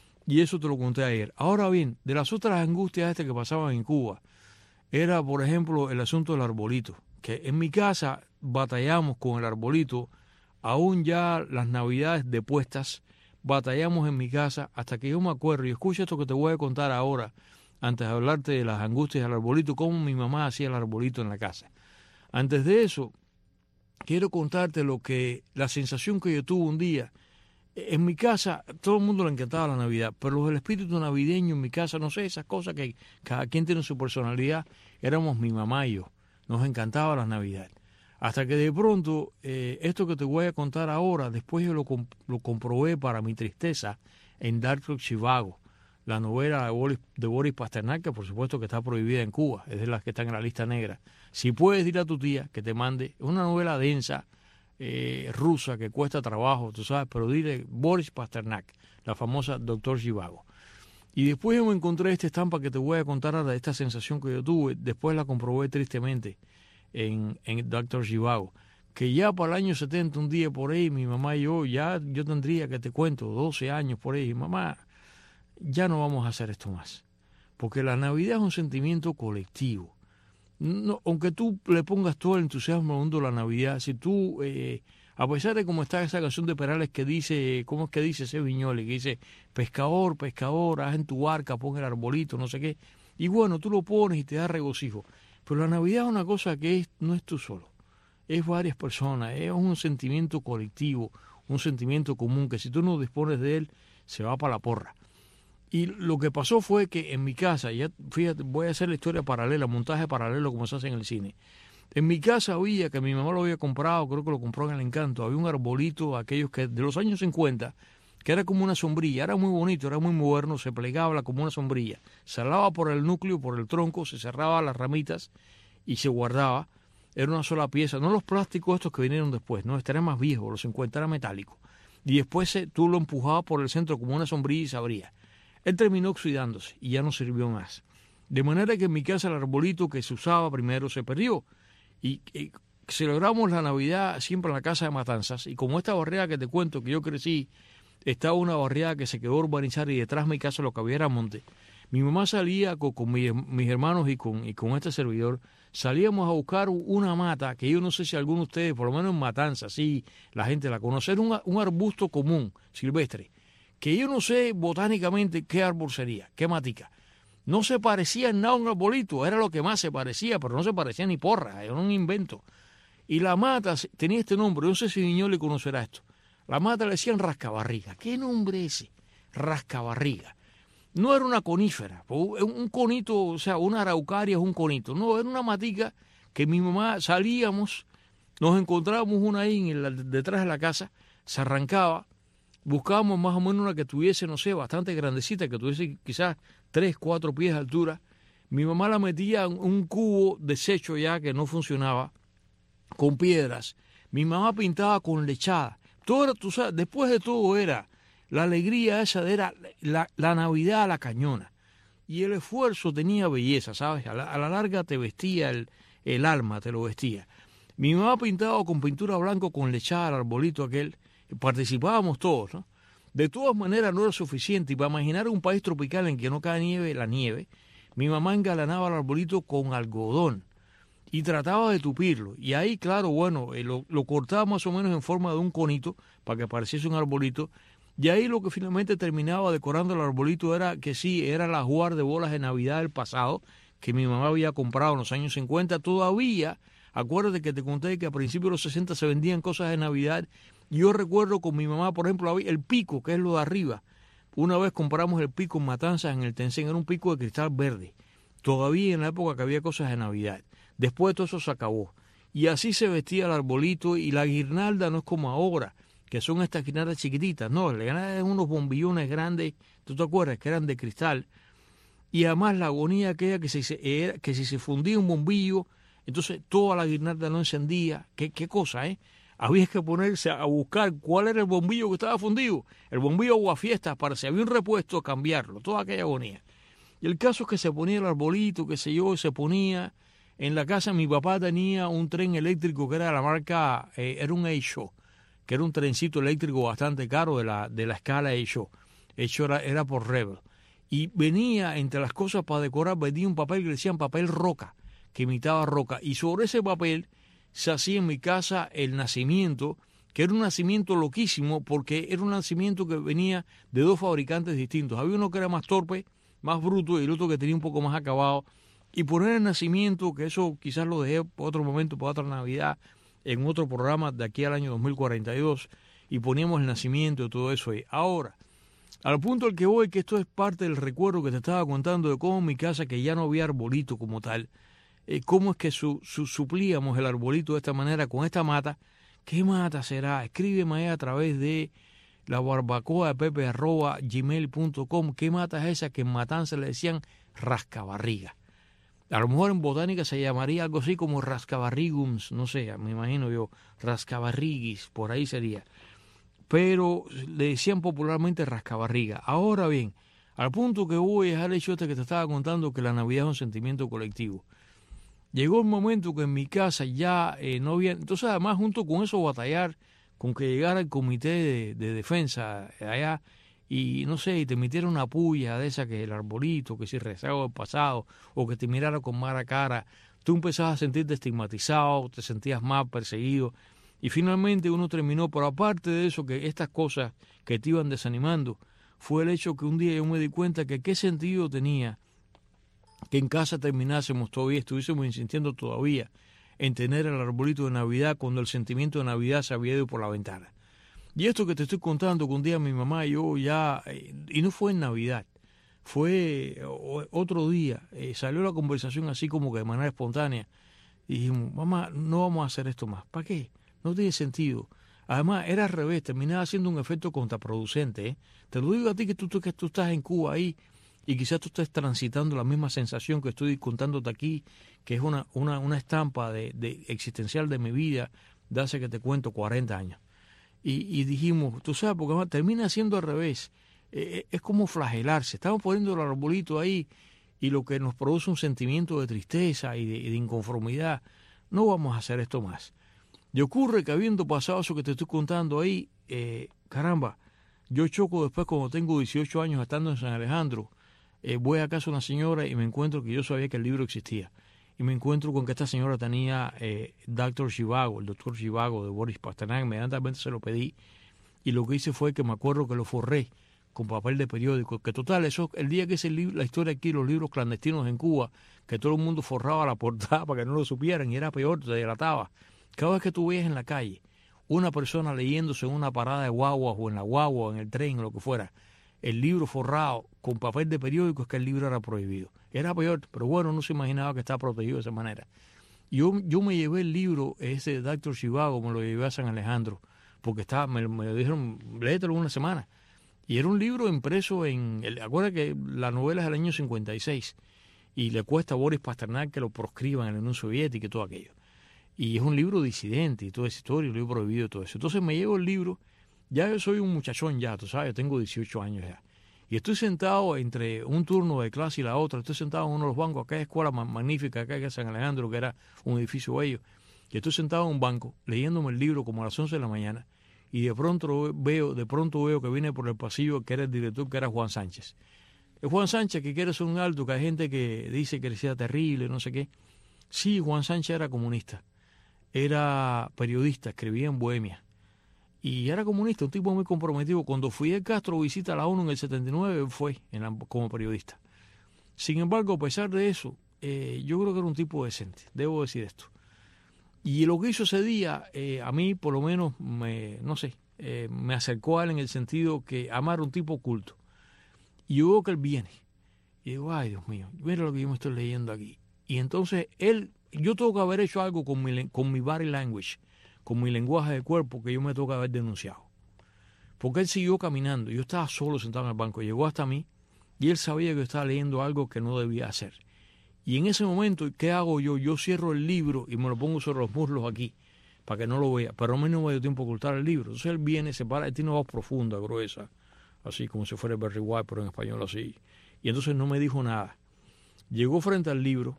Y eso te lo conté ayer. Ahora bien, de las otras angustias estas que pasaban en Cuba, era, por ejemplo, el asunto del arbolito, que en mi casa batallamos con el arbolito, aún ya las navidades depuestas, batallamos en mi casa hasta que yo me acuerdo, y escucha esto que te voy a contar ahora, antes de hablarte de las angustias del arbolito, cómo mi mamá hacía el arbolito en la casa. Antes de eso, quiero contarte lo que, la sensación que yo tuve un día. En mi casa, todo el mundo le encantaba la Navidad, pero los del espíritu navideño en mi casa, no sé, esas cosas que cada quien tiene su personalidad, éramos mi mamá y yo. Nos encantaba la Navidad. Hasta que de pronto, eh, esto que te voy a contar ahora, después yo lo, comp lo comprobé para mi tristeza en Dark Chivago, la novela de Boris, de Boris Pasternak, que por supuesto que está prohibida en Cuba, es de las que están en la lista negra. Si puedes ir a tu tía que te mande, es una novela densa, eh, rusa, que cuesta trabajo, tú sabes, pero dile Boris Pasternak, la famosa Doctor Chivago. Y después yo me encontré esta estampa que te voy a contar ahora, de esta sensación que yo tuve, después la comprobé tristemente en, en Doctor Chivago, que ya para el año setenta, un día por ahí, mi mamá y yo, ya yo tendría, que te cuento, doce años por ahí, mamá, ya no vamos a hacer esto más, porque la Navidad es un sentimiento colectivo. No, aunque tú le pongas todo el entusiasmo al mundo de la Navidad, si tú, eh, a pesar de cómo está esa canción de Perales que dice, ¿cómo es que dice ese Viñoli? Que dice, pescador, pescador, haz en tu barca, pon el arbolito, no sé qué. Y bueno, tú lo pones y te da regocijo. Pero la Navidad es una cosa que es, no es tú solo, es varias personas, es un sentimiento colectivo, un sentimiento común, que si tú no dispones de él, se va para la porra. Y lo que pasó fue que en mi casa, ya fíjate, voy a hacer la historia paralela, montaje paralelo como se hace en el cine. En mi casa había, que mi mamá lo había comprado, creo que lo compró en El Encanto, había un arbolito, aquellos que de los años cincuenta, que era como una sombrilla, era muy bonito, era muy moderno, se plegaba como una sombrilla, se alaba por el núcleo, por el tronco, se cerraba las ramitas y se guardaba, era una sola pieza, no los plásticos estos que vinieron después, no, este era más viejo, los cincuenta era metálico, y después se, tú lo empujabas por el centro como una sombrilla y se abría. Él terminó oxidándose y ya no sirvió más. De manera que en mi casa el arbolito que se usaba primero se perdió. Y, y celebramos la Navidad siempre en la casa de Matanzas. Y como esta barriada que te cuento, que yo crecí, estaba una barriada que se quedó urbanizada y detrás de mi casa lo que había era monte. Mi mamá salía con, con mi, mis hermanos y con, y con este servidor. Salíamos a buscar una mata, que yo no sé si alguno de ustedes, por lo menos en Matanzas, sí, la gente la conoce, era un, un arbusto común, silvestre, que yo no sé botánicamente qué árbol sería, qué matica. No se parecía en nada a un arbolito, era lo que más se parecía, pero no se parecía ni porra, era un invento. Y la mata tenía este nombre, no sé si Viñoli le conocerá esto. La mata le decían rascabarriga. ¿Qué nombre ese? Rascabarriga. No era una conífera, un conito, o sea, una araucaria es un conito. No, era una matica que mi mamá salíamos, nos encontrábamos una ahí en el, detrás de la casa, se arrancaba, buscábamos más o menos una que tuviese, no sé, bastante grandecita, que tuviese quizás tres, cuatro pies de altura. Mi mamá la metía en un cubo deshecho ya que no funcionaba, con piedras. Mi mamá pintaba con lechada. Todo era, tú sabes, después de todo era la alegría esa, era la, la Navidad a la cañona. Y el esfuerzo tenía belleza, ¿sabes? A la, a la larga te vestía el, el alma, te lo vestía. Mi mamá pintaba con pintura blanca con lechada al arbolito aquel. Participábamos todos, ¿no? De todas maneras no era suficiente. Y para imaginar un país tropical en que no cae nieve, la nieve, mi mamá engalanaba el arbolito con algodón y trataba de tupirlo. Y ahí, claro, bueno, eh, lo, lo cortaba más o menos en forma de un conito para que pareciese un arbolito. Y ahí lo que finalmente terminaba decorando el arbolito era que sí, era la jugar de bolas de Navidad del pasado que mi mamá había comprado en los años cincuenta. Todavía, acuérdate que te conté que a principios de los sesenta se vendían cosas de Navidad. Yo recuerdo con mi mamá, por ejemplo, el pico, que es lo de arriba. Una vez compramos el pico en Matanzas, en el Tencén, era un pico de cristal verde. Todavía en la época que había cosas de Navidad. Después todo eso se acabó. Y así se vestía el arbolito, y la guirnalda no es como ahora, que son estas guirnaldas chiquititas. No, la guirnalda eran unos bombillones grandes, ¿tú te acuerdas? Que eran de cristal. Y además la agonía aquella que, se, era, que si se fundía un bombillo, entonces toda la guirnalda no encendía. ¿Qué, qué cosa, eh? Había que ponerse a buscar cuál era el bombillo que estaba fundido. El bombillo aguafiestas, para si había un repuesto, cambiarlo. Toda aquella agonía. Y el caso es que se ponía el arbolito, qué sé yo, se ponía. En la casa mi papá tenía un tren eléctrico que era de la marca, eh, era un A-Show, que era un trencito eléctrico bastante caro de la, de la escala A-Show. A-Show era, era por Rebel. Y venía, entre las cosas para decorar, venía un papel que le decían papel roca, que imitaba roca. Y sobre ese papel se hacía en mi casa el nacimiento, que era un nacimiento loquísimo, porque era un nacimiento que venía de dos fabricantes distintos. Había uno que era más torpe, más bruto, y el otro que tenía un poco más acabado. Y poner el nacimiento, que eso quizás lo dejé por otro momento, por otra Navidad, en otro programa de aquí al año dos mil cuarenta y dos, y poníamos el nacimiento y todo eso ahí. Ahora, al punto al que voy, que esto es parte del recuerdo que te estaba contando de cómo en mi casa, que ya no había arbolito como tal, eh, cómo es que su, su, suplíamos el arbolito de esta manera, con esta mata. ¿Qué mata será? Escríbeme ahí a través de la barbacoa de pepe arroba gmail punto com. ¿Qué mata es esa que en Matanza le decían rascabarriga? A lo mejor en botánica se llamaría algo así como rascabarrigums, no sé, me imagino yo, rascabarriguis, por ahí sería. Pero le decían popularmente rascabarriga. Ahora bien, al punto que voy es al hecho este que te estaba contando, que la Navidad es un sentimiento colectivo. Llegó un momento que en mi casa ya eh, no había... Entonces, además, junto con eso, batallar con que llegara el comité de, de defensa allá y, no sé, y te metiera una puya de esa que el arbolito, que si rezago del pasado, o que te mirara con mala cara, tú empezabas a sentirte estigmatizado, te sentías mal, perseguido, y finalmente uno terminó. Pero aparte de eso, que estas cosas que te iban desanimando, fue el hecho que un día yo me di cuenta que qué sentido tenía que en casa terminásemos todavía, estuviésemos insistiendo todavía en tener el arbolito de Navidad cuando el sentimiento de Navidad se había ido por la ventana. Y esto que te estoy contando, que un día mi mamá y yo ya, y no fue en Navidad, fue otro día, eh, salió la conversación así como que de manera espontánea, y dijimos, mamá, no vamos a hacer esto más. ¿Para qué? No tiene sentido. Además, era al revés, terminaba siendo un efecto contraproducente, ¿eh? Te lo digo a ti que tú, tú, que tú estás en Cuba ahí, y quizás tú estés transitando la misma sensación que estoy contándote aquí, que es una, una, una estampa de, de existencial de mi vida de hace que te cuento cuarenta años. Y, y dijimos, tú sabes, porque termina siendo al revés, eh, es como flagelarse. Estamos poniendo el arbolito ahí y lo que nos produce un sentimiento de tristeza y de, y de inconformidad. No vamos a hacer esto más. Y ocurre que habiendo pasado eso que te estoy contando ahí, eh, caramba, yo choco después cuando tengo dieciocho años estando en San Alejandro. Eh, voy a casa de una señora y me encuentro que yo sabía que el libro existía. Y me encuentro con que esta señora tenía eh, doctor Zhivago, el doctor Zhivago de Boris Pasternak. Inmediatamente se lo pedí. Y lo que hice fue que me acuerdo que lo forré con papel de periódico. Que total, eso el día que hice la historia aquí, los libros clandestinos en Cuba, que todo el mundo forraba la portada para que no lo supieran y era peor, te delataba. Cada vez que tú veías en la calle una persona leyéndose en una parada de guaguas o en la guagua o en el tren o lo que fuera, el libro forrado con papel de periódico, es que el libro era prohibido. Era peor, pero bueno, no se imaginaba que estaba protegido de esa manera. Yo, yo me llevé el libro, ese doctor Zhivago, me lo llevé a San Alejandro, porque estaba, me, me dijeron, léetelo una semana. Y era un libro impreso en... El, acuérdate que la novela es del año cincuenta y seis y le cuesta a Boris Pasternak que lo proscriban en la Unión Soviética y todo aquello. Y es un libro disidente y toda esa historia, un libro prohibido y todo eso. Entonces me llevo el libro, ya yo soy un muchachón ya, tú sabes, yo tengo dieciocho años ya. Y estoy sentado entre un turno de clase y la otra, estoy sentado en uno de los bancos, acá hay escuela magnífica, acá hay San Alejandro, que era un edificio bello. Y estoy sentado en un banco, leyéndome el libro como a las once de la mañana, y de pronto veo, de pronto veo que viene por el pasillo, que era el director, que era Juan Sánchez. Es Juan Sánchez que quiere ser un alto, que hay gente que dice que le sea terrible, no sé qué. Sí, Juan Sánchez era comunista, era periodista, escribía en Bohemia, y era comunista, un tipo muy comprometido. Cuando Fidel Castro visita a la ONU en el setenta y nueve, fue en la, como periodista. Sin embargo, a pesar de eso, eh, yo creo que era un tipo decente, debo decir esto. Y lo que hizo ese día, eh, a mí por lo menos, me, no sé, eh, me acercó a él en el sentido que Amar un tipo oculto. Y yo veo que él viene. Y digo, ay, Dios mío, mira lo que yo me estoy leyendo aquí. Y entonces él, yo tengo que haber hecho algo con mi, con mi body language, con mi lenguaje de cuerpo, que yo me tengo que haber denunciado. Porque él siguió caminando. Yo estaba solo sentado en el banco. Llegó hasta mí y él sabía que yo estaba leyendo algo que no debía hacer. Y en ese momento, ¿qué hago yo? Yo cierro el libro y me lo pongo sobre los muslos aquí, para que no lo vea. Pero a mí no me dio tiempo a ocultar el libro. Entonces él viene, se para, él tiene una voz profunda, gruesa, así como si fuera Barry White, pero en español así. Y entonces no me dijo nada. Llegó frente al libro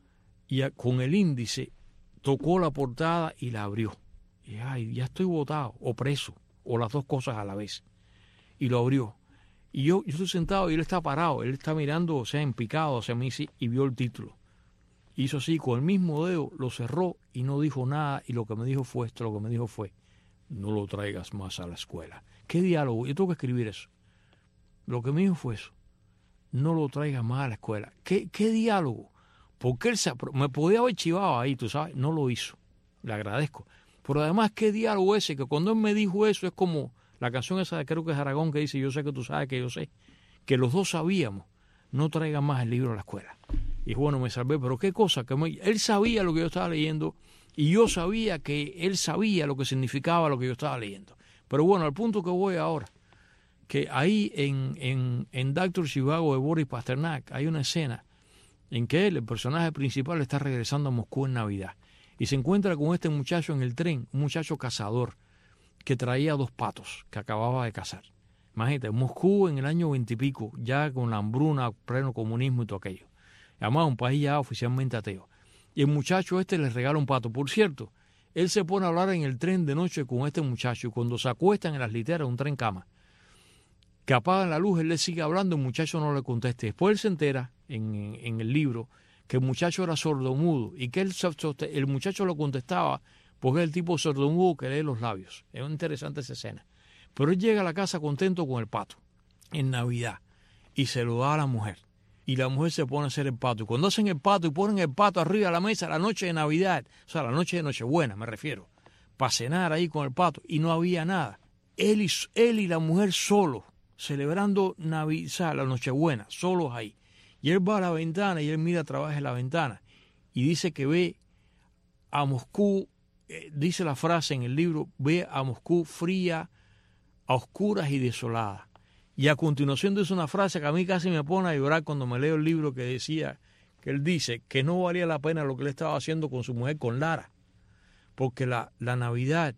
y a, con el índice tocó la portada y la abrió. Y ay, ya estoy botado, o preso, o las dos cosas a la vez. Y lo abrió. Y yo, yo estoy sentado y él está parado, él está mirando, o sea, en picado hacia mí, sí, y vio el título. Hizo así, con el mismo dedo, lo cerró y no dijo nada, y lo que me dijo fue esto, lo que me dijo fue, no lo traigas más a la escuela. ¿Qué diálogo? Yo tengo que escribir eso. Lo que me dijo fue eso, no lo traigas más a la escuela. ¿Qué, qué diálogo? Porque él se, me podía haber chivado ahí, tú sabes, no lo hizo. Le agradezco. Pero además, ¿qué diálogo ese? Que cuando él me dijo eso es como la canción esa de creo que es Aragón que dice, yo sé que tú sabes que yo sé. Que los dos sabíamos, no traigan más el libro a la escuela. Y bueno, me salvé, pero qué cosa, que me, él sabía lo que yo estaba leyendo y yo sabía que él sabía lo que significaba lo que yo estaba leyendo. Pero bueno, al punto que voy ahora, que ahí en, en, en Doctor Zhivago de Boris Pasternak hay una escena en que él, el personaje principal, está regresando a Moscú en Navidad y se encuentra con este muchacho en el tren, un muchacho cazador que traía dos patos que acababa de cazar. Imagínate, Moscú en el año veintipico, ya con la hambruna, pleno comunismo y todo aquello. Además, un país ya oficialmente ateo. Y el muchacho este le regala un pato. Por cierto, él se pone a hablar en el tren de noche con este muchacho y cuando se acuestan en las literas, un tren cama, que apagan la luz, él le sigue hablando, el muchacho no le contesta. Después él se entera en, en el libro que el muchacho era sordomudo y que él, el muchacho lo contestaba porque es el tipo sordomudo que lee los labios. Es interesante esa escena. Pero él llega a la casa contento con el pato en Navidad y se lo da a la mujer. Y la mujer se pone a hacer el pato. Y cuando hacen el pato y ponen el pato arriba de la mesa la noche de Navidad, o sea, la noche de Nochebuena me refiero, para cenar ahí con el pato, y no había nada. Él y, él y la mujer solos, celebrando Navidad, la Nochebuena, solos ahí. Y él va a la ventana y él mira a través de la ventana y dice que ve a Moscú, eh, dice la frase en el libro, ve a Moscú fría, a oscuras y desolada. Y a continuación dice una frase que a mí casi me pone a llorar cuando me leo el libro que decía, que él dice que no valía la pena lo que él estaba haciendo con su mujer, con Lara, porque la, la Navidad,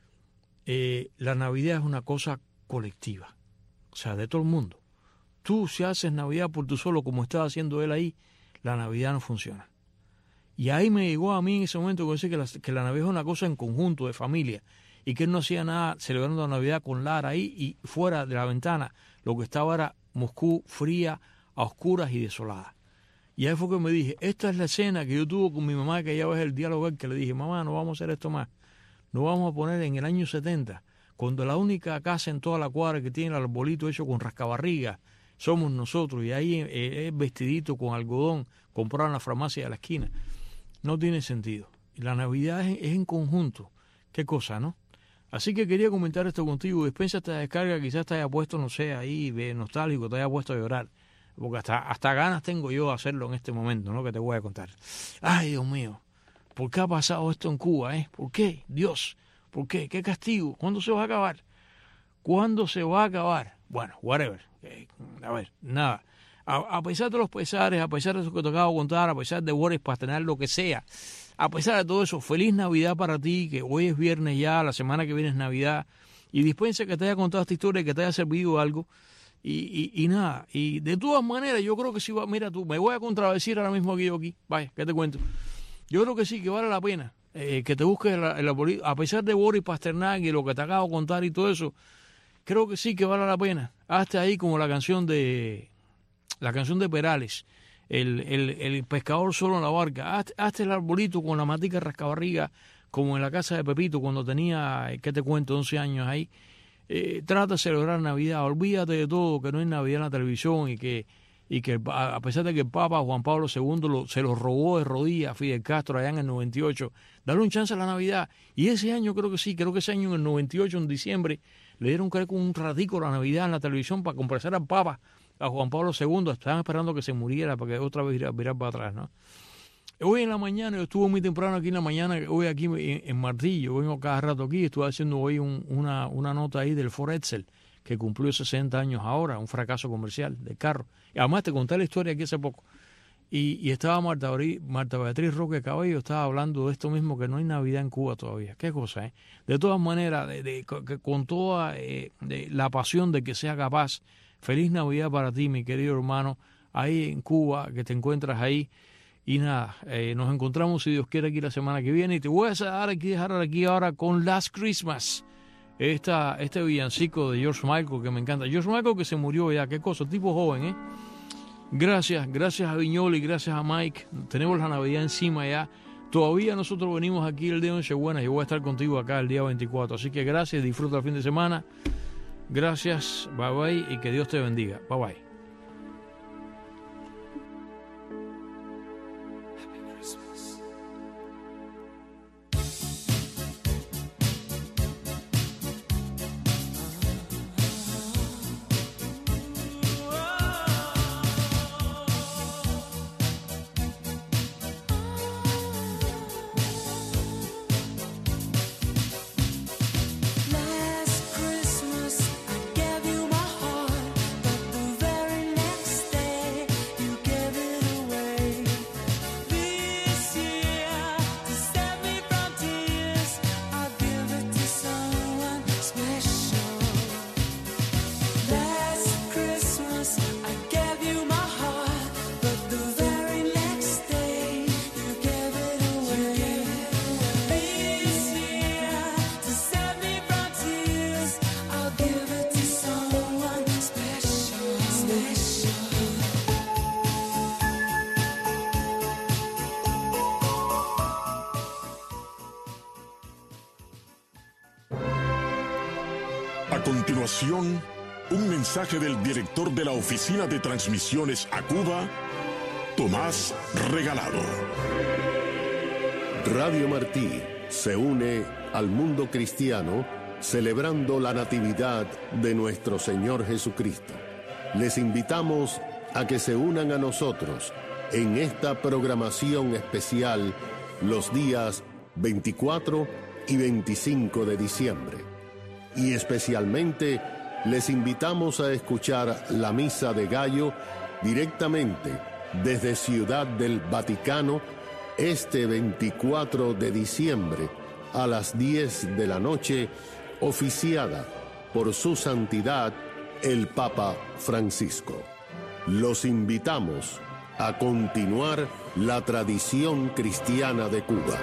eh, la Navidad es una cosa colectiva, o sea, de todo el mundo. Tú si haces Navidad por tú solo, como estaba haciendo él ahí, la Navidad no funciona. Y ahí me llegó a mí en ese momento que decía que la, que la Navidad es una cosa en conjunto, de familia, y que él no hacía nada celebrando la Navidad con Lara ahí, y fuera de la ventana lo que estaba era Moscú fría, a oscuras y desolada. Y ahí fue que me dije, esta es la escena que yo tuve con mi mamá, que ya ves el diálogo que le dije, mamá, no vamos a hacer esto más, no vamos a poner en el año setenta, cuando la única casa en toda la cuadra que tiene el arbolito hecho con rascabarriga somos nosotros, y ahí es vestidito con algodón comprado en la farmacia de la esquina. No tiene sentido. La Navidad es, es en conjunto. Qué cosa, ¿no? Así que quería comentar esto contigo. Despensa esta descarga, quizás te haya puesto, no sé, ahí nostálgico, te haya puesto a llorar. Porque hasta, hasta ganas tengo yo de hacerlo en este momento, ¿no? Que te voy a contar. Ay, Dios mío, ¿por qué ha pasado esto en Cuba, eh? ¿Por qué? Dios, ¿por qué? ¿Qué castigo? ¿Cuándo se va a acabar? ¿Cuándo se va a acabar? Bueno, whatever. Eh, a ver, nada. A, a pesar de los pesares, a pesar de eso que te acabo de contar, a pesar de Boris Pasternak, lo que sea, a pesar de todo eso, feliz Navidad para ti, que hoy es viernes ya, la semana que viene es Navidad, y dispensa que te haya contado esta historia, que te haya servido algo, y, y, y nada, y de todas maneras, yo creo que sí va, mira tú, me voy a contradecir ahora mismo aquí yo aquí, vaya, ¿qué te cuento? Yo creo que sí, que vale la pena, eh, que te busques la, la política, a pesar de Boris Pasternak y lo que te acabo de contar y todo eso, creo que sí que vale la pena, hazte ahí como la canción de... La canción de Perales, el, el, el pescador solo en la barca. Hazte, hazte el arbolito con la matica rascabarriga, como en la casa de Pepito cuando tenía, ¿qué te cuento?, once años ahí. Eh, trata de celebrar Navidad, olvídate de todo, que no hay Navidad en la televisión y que, y que a pesar de que el Papa Juan Pablo segundo lo, se lo robó de rodillas a Fidel Castro allá en el noventa y ocho, dale un chance a la Navidad. Y ese año creo que sí, creo que ese año en el noventa y ocho, en diciembre, le dieron creo un ratico la Navidad en la televisión para complacer al Papa, a Juan Pablo segundo, estaban esperando que se muriera para que otra vez virar, virar para atrás, ¿no? Hoy en la mañana, yo estuve muy temprano aquí en la mañana, hoy aquí en, en Martillo, vengo cada rato aquí, estuve haciendo hoy un, una, una nota ahí del Ford Edsel, que cumplió sesenta años ahora, un fracaso comercial de carro. Y además te conté la historia aquí hace poco. Y, y estaba Marta, Marta Beatriz Roque Cabello, estaba hablando de esto mismo, que no hay Navidad en Cuba todavía. Qué cosa, ¿eh? De todas maneras, de, de, de, con toda eh, de la pasión de que sea capaz. Feliz Navidad para ti, mi querido hermano, ahí en Cuba, que te encuentras ahí. Y nada, eh, nos encontramos, si Dios quiere, aquí la semana que viene. Y te voy a dejar aquí, dejar aquí ahora con Last Christmas, Esta, este villancico de George Michael, que me encanta. George Michael, que se murió ya, qué cosa, tipo joven, ¿eh? Gracias, gracias a Viñoli, gracias a Mike. Tenemos la Navidad encima ya. Todavía nosotros venimos aquí el día de Nochebuena. Yo voy a estar contigo acá el día veinticuatro. Así que gracias, disfruta el fin de semana. Gracias, bye bye y que Dios te bendiga. Bye bye. A continuación, un mensaje del director de la Oficina de Transmisiones a Cuba, Tomás Regalado. Radio Martí se une al mundo cristiano celebrando la Natividad de nuestro Señor Jesucristo. Les invitamos a que se unan a nosotros en esta programación especial los días veinticuatro y veinticinco de diciembre. Y especialmente les invitamos a escuchar la Misa de Gallo directamente desde Ciudad del Vaticano este veinticuatro de diciembre a las diez de la noche, oficiada por Su Santidad el Papa Francisco. Los invitamos a continuar la tradición cristiana de Cuba.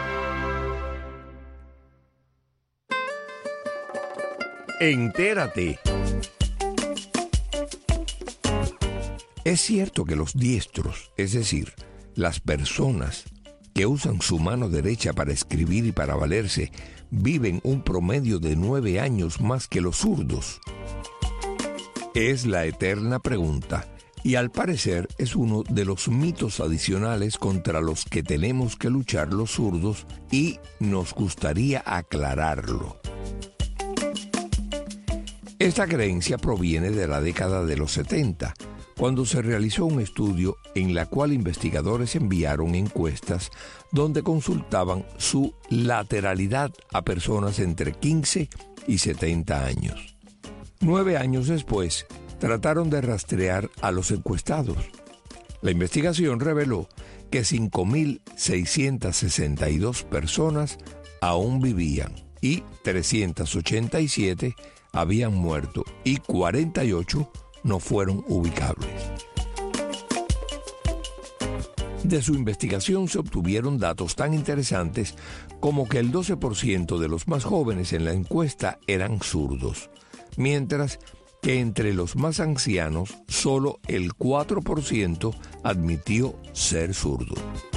Entérate. Es cierto que los diestros, es decir, las personas que usan su mano derecha para escribir y para valerse, viven un promedio de nueve años más que los zurdos. Es la eterna pregunta, y al parecer es uno de los mitos adicionales contra los que tenemos que luchar los zurdos, y nos gustaría aclararlo. Esta creencia proviene de la década de los setenta, cuando se realizó un estudio en la cual investigadores enviaron encuestas donde consultaban su lateralidad a personas entre quince y setenta años. Nueve años después, trataron de rastrear a los encuestados. La investigación reveló que cinco mil seiscientas sesenta y dos personas aún vivían y trescientas ochenta y siete habían muerto y cuarenta y ocho no fueron ubicables. De su investigación se obtuvieron datos tan interesantes como que el doce por ciento de los más jóvenes en la encuesta eran zurdos, mientras que entre los más ancianos solo el cuatro por ciento admitió ser zurdo.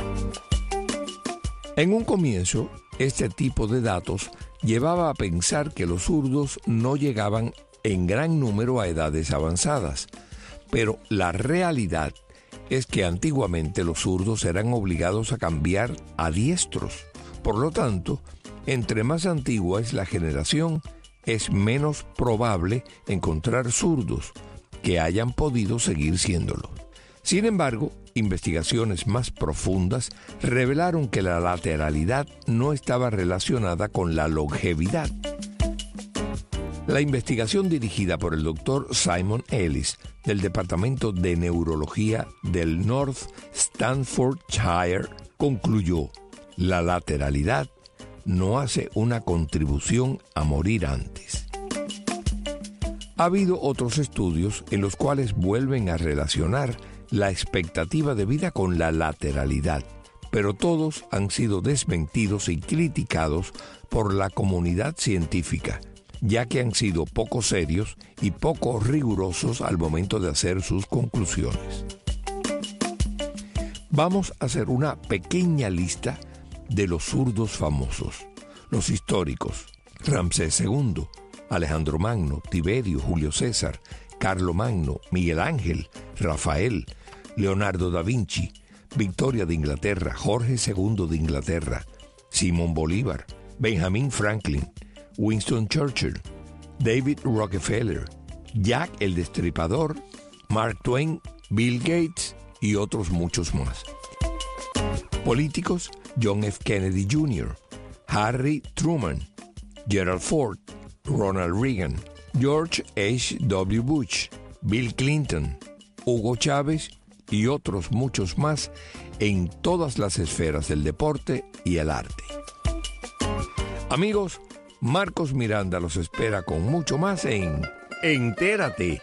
En un comienzo, este tipo de datos llevaba a pensar que los zurdos no llegaban en gran número a edades avanzadas, pero la realidad es que antiguamente los zurdos eran obligados a cambiar a diestros. Por lo tanto, entre más antigua es la generación, es menos probable encontrar zurdos que hayan podido seguir siéndolo. Sin embargo, investigaciones más profundas revelaron que la lateralidad no estaba relacionada con la longevidad. La investigación dirigida por el doctor Simon Ellis del Departamento de Neurología del North Staffordshire concluyó: la lateralidad no hace una contribución a morir antes. Ha habido otros estudios en los cuales vuelven a relacionar la expectativa de vida con la lateralidad, pero todos han sido desmentidos y criticados por la comunidad científica, ya que han sido poco serios y poco rigurosos al momento de hacer sus conclusiones. Vamos a hacer una pequeña lista de los zurdos famosos, los históricos: Ramsés segundo, Alejandro Magno, Tiberio, Julio César, Carlo Magno, Miguel Ángel, Rafael, Leonardo da Vinci, Victoria de Inglaterra, Jorge segundo de Inglaterra, Simón Bolívar, Benjamin Franklin, Winston Churchill, David Rockefeller, Jack el Destripador, Mark Twain, Bill Gates y otros muchos más. Políticos: John F. Kennedy junior, Harry Truman, Gerald Ford, Ronald Reagan, George H W Bush, Bill Clinton, Hugo Chávez y otros muchos más en todas las esferas del deporte y el arte. Amigos, Marcos Miranda los espera con mucho más en Entérate.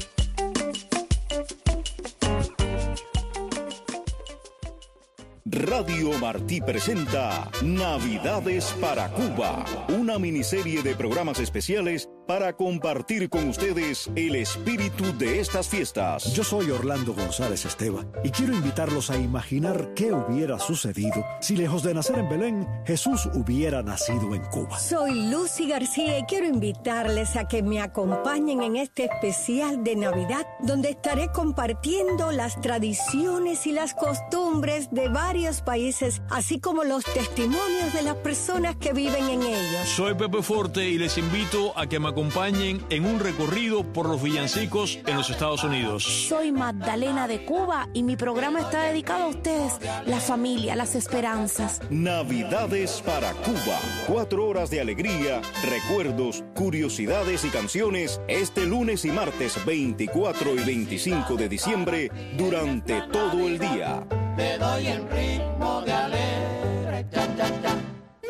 Radio Martí presenta Navidades para Cuba, una miniserie de programas especiales para compartir con ustedes el espíritu de estas fiestas. Yo soy Orlando González Esteban y quiero invitarlos a imaginar qué hubiera sucedido si, lejos de nacer en Belén, Jesús hubiera nacido en Cuba. Soy Lucy García y quiero invitarles a que me acompañen en este especial de Navidad, donde estaré compartiendo las tradiciones y las costumbres de varios países, así como los testimonios de las personas que viven en ellos. Soy Pepe Forte y les invito a que me acompañen en un recorrido por los villancicos en los Estados Unidos. Soy Magdalena de Cuba y mi programa está dedicado a ustedes, la familia, las esperanzas. Navidades para Cuba. Cuatro horas de alegría, recuerdos, curiosidades y canciones este lunes y martes veinticuatro y veinticinco de diciembre durante todo el día. Te doy el ritmo de alegre, cha, cha, cha.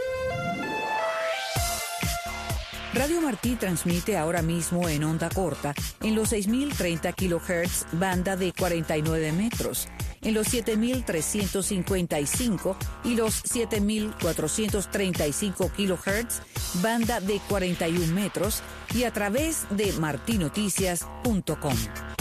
Radio Martí transmite ahora mismo en onda corta en los seis mil treinta kilohertz, banda de cuarenta y nueve metros, en los siete mil trescientos cincuenta y cinco y los siete mil cuatrocientos treinta y cinco kilohertz, banda de cuarenta y un metros, y a través de martinoticias punto com.